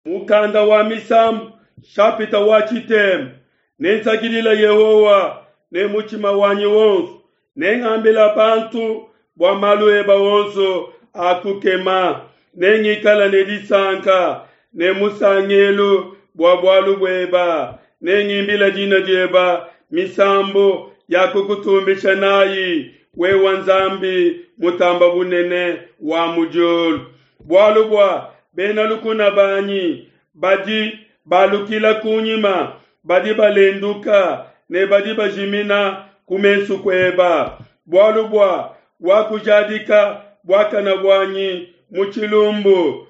mukanda wa misambu shapita wa chitembe nensagilila Yehowa ne muchima wanyu wonso neng'ambila bantu bwa malueba wonso akukema neng'ikala nelisanka ne musangelu bwa bwalu bweba neng'imbila jina jeba misambo yakukutumbisha nayi wewa nzambi mutamba bunene wa mujulu bwalu bwa bena lukuna banyi badi balukila kunyima badi balenduka ne badi bajimina kumesu kweba bwalu bwa wakujadika bwakana bwanyi muchilumbu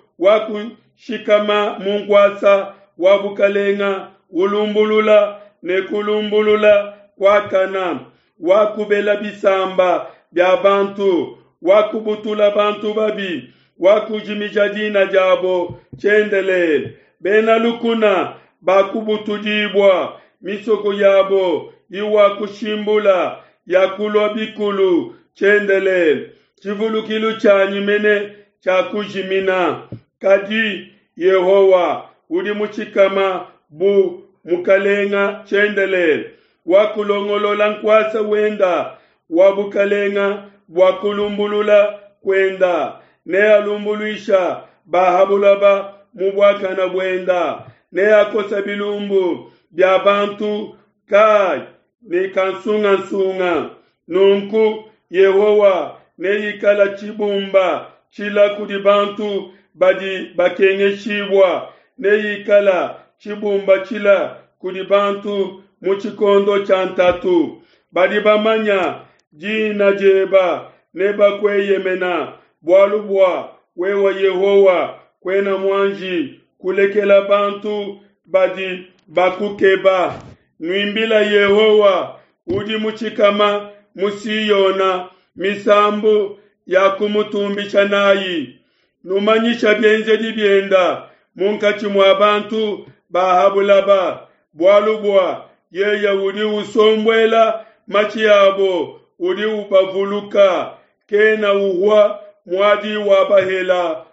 wakushikama mungwasa wabukalenga ulumbulula ne kulumbulula kwakana wakubela bisamba bya bantu wakubutula bantu babi wakujimija jina jabo chendelele bena lukuna bakubutujibwa misoko yabo iwa kushimbula yakulwa bikulu chendelele chivulukilu chanyimene chakujimina kadi Yehowa udi muchikama bu mukalenga chendelele wakulongolola nkwasa wenda wabukalenga wakulumbulula kwenda ne alumbuluisha bahabulaba mubwakana bwenda ne akosa bilumbu bya bantu kai ne kansunga nunku Yehowa ne yikala chibumba chila kudi bantu badi bakenge chibwa ne yikala chibumba chila kudi bantu muchikondo chantatu badi bamanya jina jeba neba kweyemena bwalubwa wewa Yehowa kwena mwanji kulekela bantu badi bakukeba nwimbila Yehowa udi muchikama musiyona misambu ya kumutumbisha nayi numanyisha byenze dibyenda munkachi mwa bantu bahabulaba bwalubwa yeye udi usombwela machi yabo udi ubavuluka kena uhwa mwadi wabahela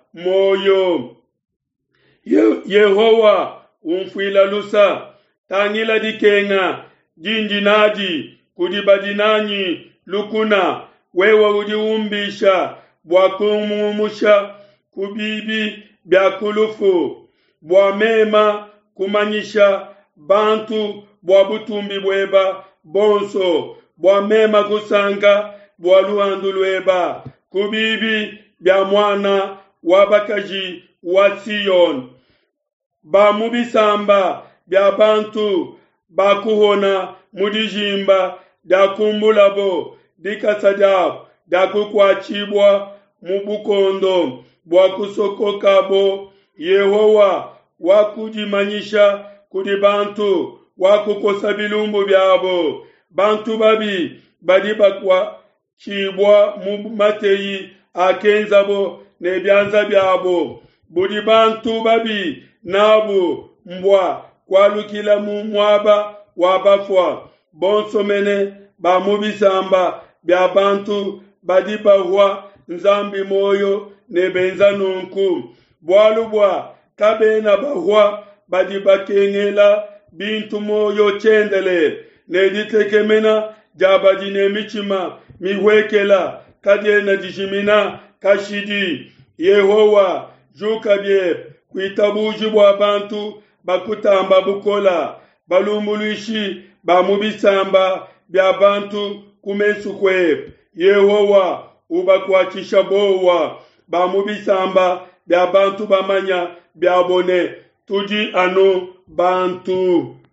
moyo Yehowa umfwila lusa tangila dikenga jinji nadi kudibadinanyi lukuna wewa udi umbisha bwakumumusha kubibi byakulufu bwamema kumanyisha bantu bwabutumbi bweba bonso bwamema kusanga bwaluandu lweba kubibi bya mwana wabakaji wa Sion bamubisamba bya bantu bakuhona mudijimba dakumbulabo dikasadab dakukwachibwa mubukondo bwakusokokabo Yehowa wakujimanyisha kudi bantu wakukosa bilumbu byabo bantu babi badi bakwa chibwa mumateyi akenzabo nebyanza byabo budi bantu babi nabo mbwa kwalukila mwaba wabafwa bonsomene bamubisamba bya bantu badi bahwa nzambi moyo nebenza nunku bwalubwa kabena bahwa badi bakengela bintu moyo chendele neditekemena jabadi nemichima miwekela kadena dijimina kashidi Yehowa jukabye kuitabuji bwa bantu bakutamba bukola balumbuluishi bamubisamba bya bantu kumesu kwe Yehowa ubakwachisha bowa bamubisamba bya bantu bamanya byabone tuji anu bantu